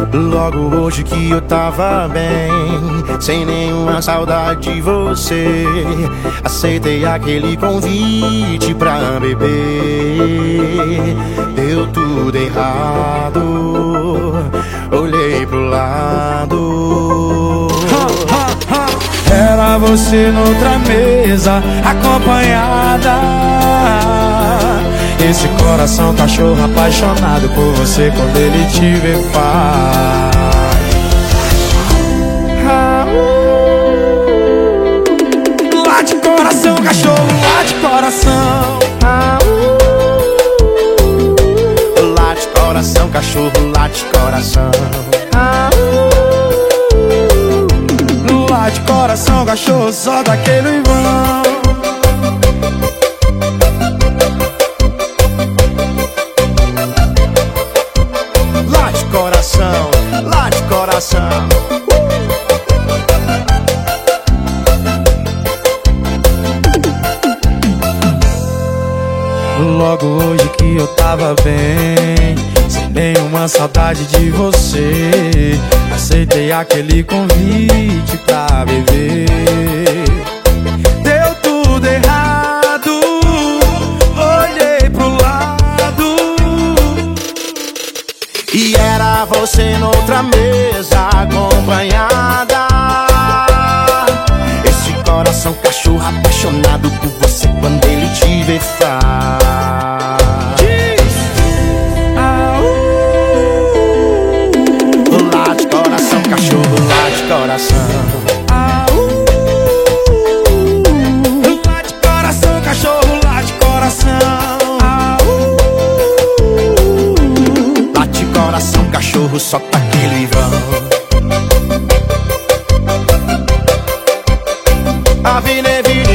Logo hoje que eu tava bem, sem nenhuma saudade de você, aceitei aquele convite pra beber. Deu tudo errado, olhei pro lado. Era você noutra mesa, acompanhada. Esse coração cachorro apaixonado por você, quando ele te vê faz. Late coração, cachorro, late coração. Late coração, cachorro, late coração. Late coração, cachorro, só daquele vão. Late coração, late coração. Logo hoje que eu tava bem, sem nenhuma saudade de você, aceitei aquele convite pra beber. Deu tudo errado, olhei pro lado. E era você noutra mesa, acompanhada. Esse coração cachorro apaixonado por você, quando ele te vê faz. Late coração, cachorro, late coração. Late coração, cachorro, late coração. Late coração, cachorro, só tá aquele vão. A vida é vida.